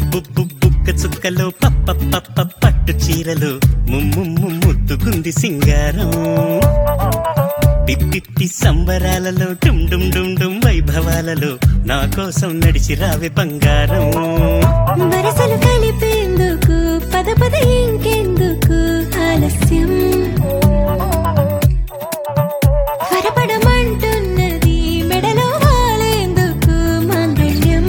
బుక్క చుక్కలో పట్టు చీరలు ముద్దుకుంది సింగారం పిప్పి సంబరాలలో డుమ్ డుమ్ డుమ్ డుమ్ వైభవాలలో నా కోసం నడిచి రావే బంగారం వరసలు కలిపేందుకు పద ఇంకెందుకు ఆలస్యం త్వరపడమంటున్నది మెడలో వాలేందుకు మాంగళ్యం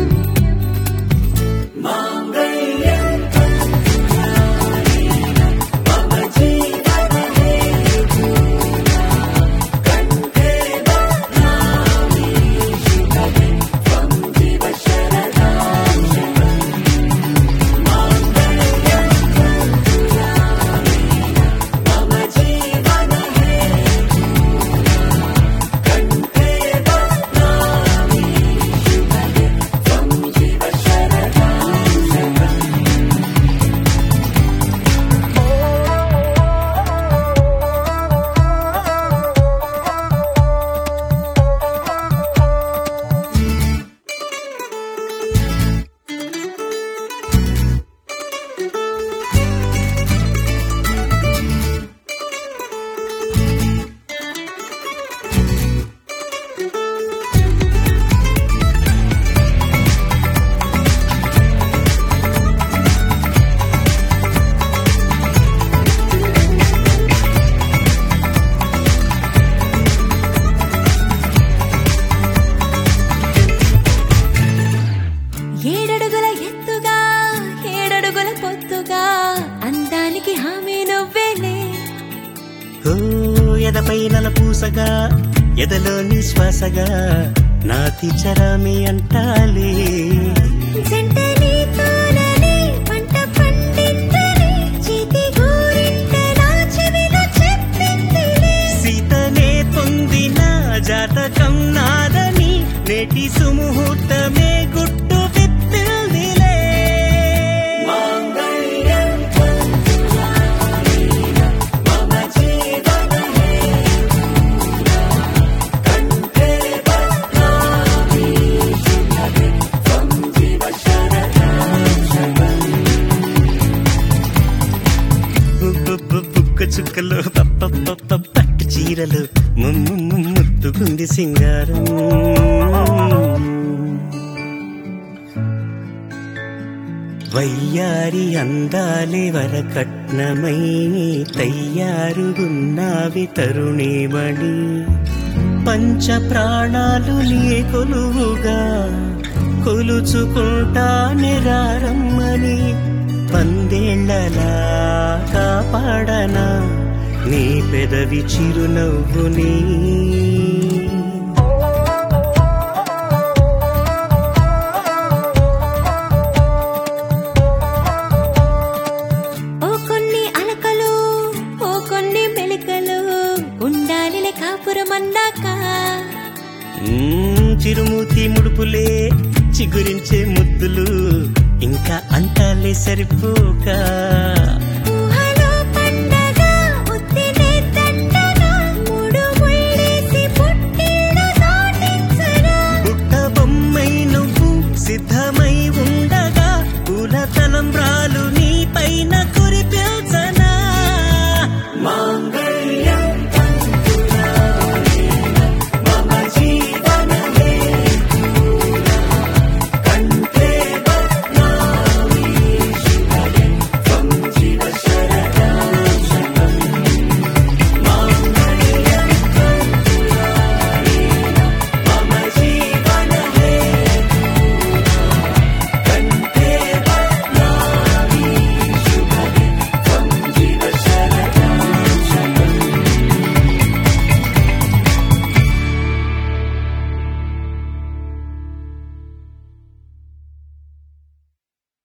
ఏడడుగుల ఎత్తుగా ఏడడుగుల పొత్తుగా అందానికి హామీ నువ్వేలే ఓ ఎదపై నలపూసగా ఎదలోని శ్వాసగా నాతి చరామి అంటాలే జంట నీతోనని పంట పండిందని చేతి గోరింట నా చెవిలో చెప్పిందిలే సీతనే పొందిన జాతకం నాదని నేటి సుముహూర్తమే గుట్టు విప్పిందిలే బుక్క చుక్కలు పట్టు చీరలు ముద్దుకుంది సింగారం వయ్యారి అందాలే వరకట్నమై తయ్యారుగున్నావి తరుణీమణి పంచ ప్రాణాలు నీ కొలువుగా కొలుచుకుంటా నిరారమ్మని పందేళ్లలా కాపాడనా నీ పెదవి చిరునవ్వుని ఓ కొన్ని అలకలు ఓ కొన్ని మెలికలు ఉండాలిలే కాపురమన్నాక చిరుమూతి ముడుపులే చిగురించే ముద్దులు ఇంకా అంటాలే సరిపోక ఊహలో పండగ ఉత్తినే దండగా మూడు ముళ్ళేసి పుట్టిన సాటించరా పుట్ట బొమ్మై నువ్వు సిద్ధమై ఉండగా పూల తలంబ్రాలు నీ పైన